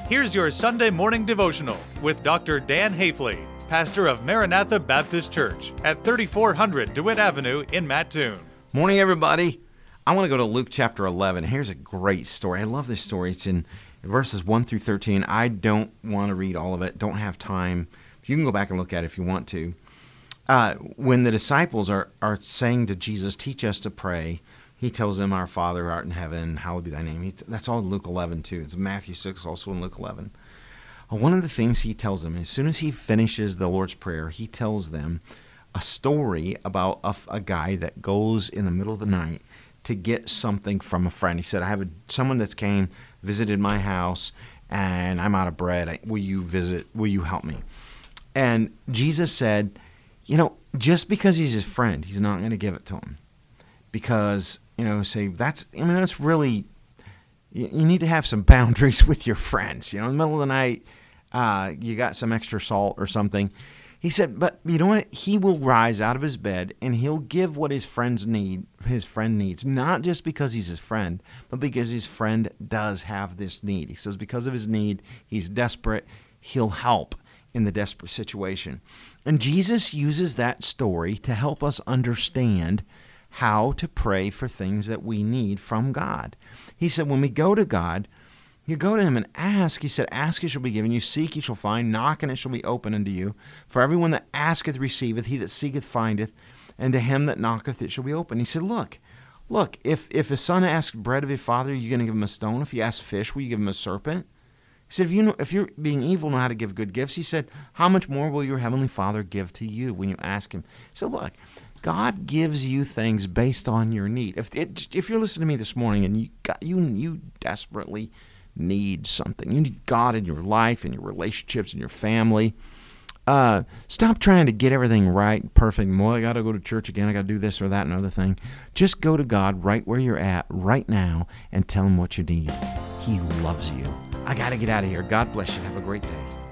Here's your Sunday morning devotional with Dr. Dan Hafley, pastor of Maranatha Baptist Church at 3400 DeWitt Avenue in Mattoon. Morning, everybody. I want to go to Luke chapter 11. Here's a great story. I love this story. It's in verses 1 through 13. I don't want to read all of it. Don't have time. You can go back and look at it if you want to. When the disciples are saying to Jesus, teach us to pray, he tells them, our Father who art in heaven, hallowed be thy name. That's all in Luke 11 too. It's Matthew 6, also in Luke 11. One of the things he tells them, as soon as he finishes the Lord's Prayer, he tells them a story about a guy that goes in the middle of the night to get something from a friend. He said, I have someone that's visited my house, and I'm out of bread. Will you help me? And Jesus said, just because he's his friend, he's not going to give it to him. Because, that's really, you need to have some boundaries with your friends. In the middle of the night, you got some extra salt or something. He said, but you know what? He will rise out of his bed and he'll give what his friend needs, not just because he's his friend, but because his friend does have this need. He says because of his need, he's desperate, he'll help in the desperate situation. And Jesus uses that story to help us understand how to pray for things that we need from God. He said when we go to God, you go to him and ask. He said, ask, it shall be given you. Seek, you shall find. Knock, and it shall be opened unto you. For everyone that asketh receiveth. He that seeketh findeth. And to him that knocketh it shall be opened. He said, look, if a son asks bread of his father, you're going to give him a stone. If you ask fish, will you give him a serpent? He said, if you're being evil, know how to give good gifts. He said, how much more will your heavenly Father give to you when you ask him? So look, God gives you things based on your need. If you're listening to me this morning and you desperately need something, you need God in your life, in your relationships, in your family, stop trying to get everything right, perfect. Well, I got to go to church again. I got to do this or that and other thing. Just go to God right where you're at right now and tell him what you need. He loves you. I got to get out of here. God bless you. Have a great day.